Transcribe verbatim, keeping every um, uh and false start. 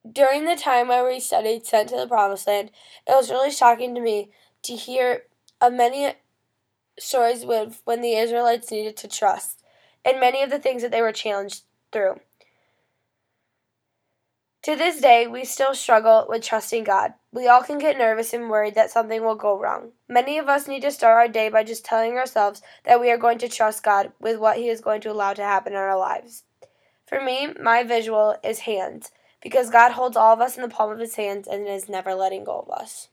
during the time where we studied Sent to the Promised Land, it was really shocking to me to hear of many stories with when the Israelites needed to trust, and many of the things that they were challenged through. To this day, we still struggle with trusting God. We all can get nervous and worried that something will go wrong. Many of us need to start our day by just telling ourselves that we are going to trust God with what He is going to allow to happen in our lives. For me, my visual is hands, because God holds all of us in the palm of His hands and is never letting go of us.